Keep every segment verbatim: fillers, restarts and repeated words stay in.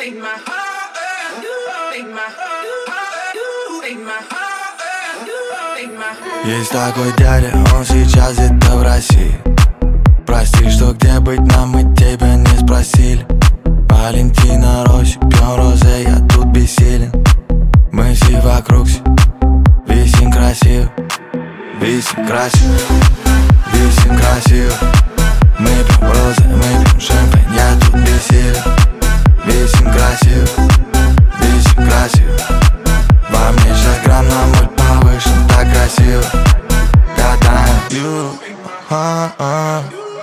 Есть такой дядя, он сейчас где-то в России. Прости, что где быть нам, мы тебя не спросили. Валентина, Росси, пьем розе, я тут бессилен. Мы все вокруг, висим красиво, висим красиво, висим красиво. Мы пьем розе, мы пьем шампань, я тут бессилен. Висим красиво, висим красиво. Во мне шесть грамм на моль повышен, так красиво. Гадаем, you, а-а.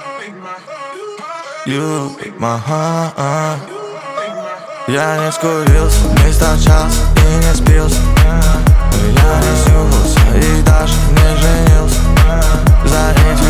You, my heart. Я не скурился, не стачался и не спился. Я не снюхался и даже не женился. За эти